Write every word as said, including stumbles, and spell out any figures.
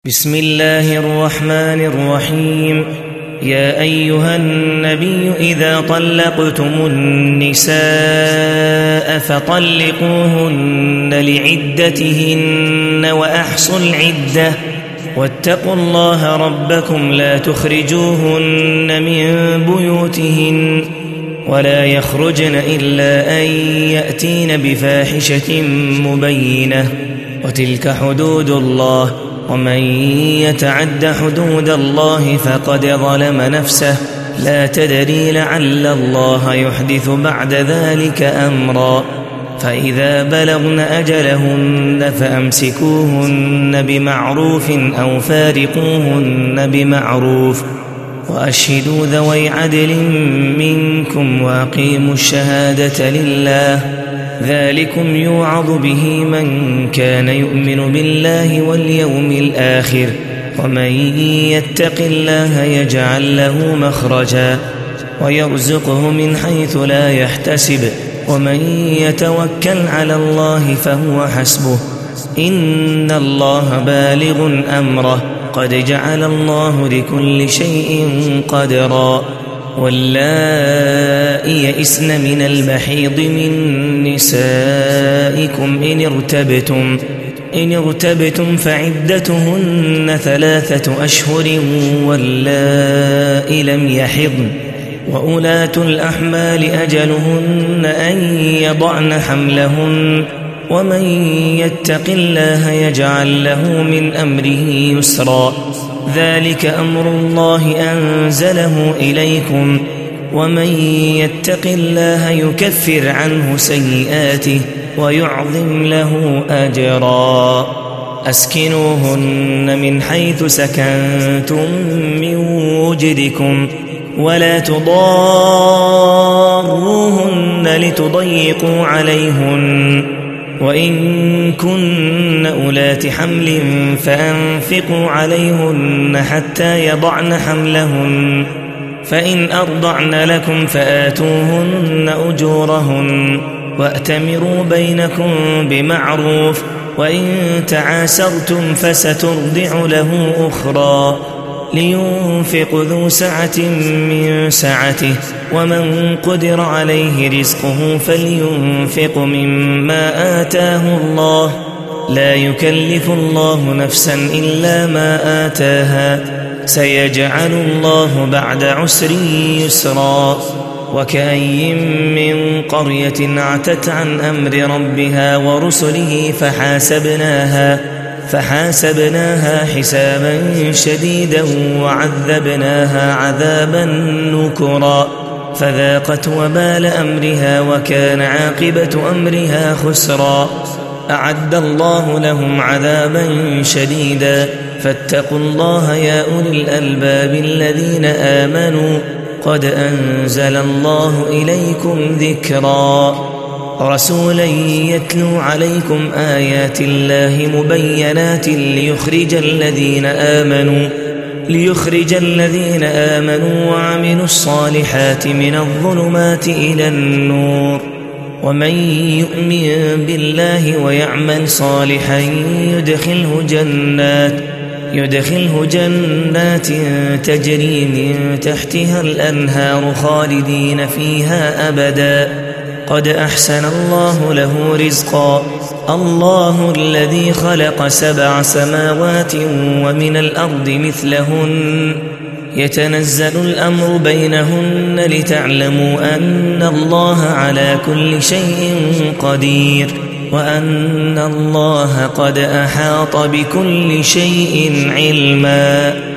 بسم الله الرحمن الرحيم. يا أيها النبي إذا طلقتم النساء فطلقوهن لعدتهن وأحصوا العدة واتقوا الله ربكم لا تخرجوهن من بيوتهن ولا يخرجن إلا أن يأتين بفاحشة مبينة وتلك حدود الله ومن يتعد حدود الله فقد ظلم نفسه لا تدري لعل الله يحدث بعد ذلك أمرا. فإذا بلغن أجلهن فأمسكوهن بمعروف أو فارقوهن بمعروف وأشهدوا ذوي عدل منكم وأقيموا الشهادة لله ذلكم يوعظ به من كان يؤمن بالله واليوم الآخر ومن يتق الله يجعل له مخرجا ويرزقه من حيث لا يحتسب ومن يتوكل على الله فهو حسبه إن الله بالغ أمره قد جعل الله لكل شيء قدرا. واللائي يئسن من المحيض من نسائكم إن ارتبتم إن ارتبتم فعدتهن ثلاثة أشهر واللائي لم يحضن وأولاة الأحمال أجلهن أن يضعن حملهن ومن يتق الله يجعل له من أمره يسرا. ذلك أمر الله أنزله إليكم ومن يتق الله يكفر عنه سيئاته ويعظم له أجرا. أسكنوهن من حيث سكنتم من وجدكم ولا تضاروهن لتضيقوا عليهن وإن كن أولات حمل فأنفقوا عليهن حتى يضعن حملهن فإن أرضعن لكم فآتوهن أجورهن وأتمروا بينكم بمعروف وإن تعاسرتم فسترضع له أخرى لينفق ذو سعة من سعته ومن قدر عليه رزقه فلينفق مما آتاه الله لا يكلف الله نفسا إلا ما آتاها سيجعل الله بعد عسر يسرا. وكأي من قرية عتت عن أمر ربها ورسله فحاسبناها فحاسبناها حسابا شديدا وعذبناها عذابا نكرا فذاقت وبال أمرها وكان عاقبة أمرها خسرا. أعد الله لهم عذابا شديدا فاتقوا الله يا أولي الألباب الذين آمنوا قد أنزل الله إليكم ذكرا. رسولا يتلو عليكم آيات الله مبينات ليخرج الذين آمنوا ليخرج الذين آمنوا وعملوا الصالحات من الظلمات إلى النور ومن يؤمن بالله ويعمل صالحا يدخله جنات يدخله جنات تجري من تحتها الأنهار خالدين فيها أبدا قد أحسن الله له رزقا. الله الذي خلق سبع سماوات ومن الأرض مثلهن يتنزل الأمر بينهن لتعلموا أن الله على كل شيء قدير وأن الله قد أحاط بكل شيء علما.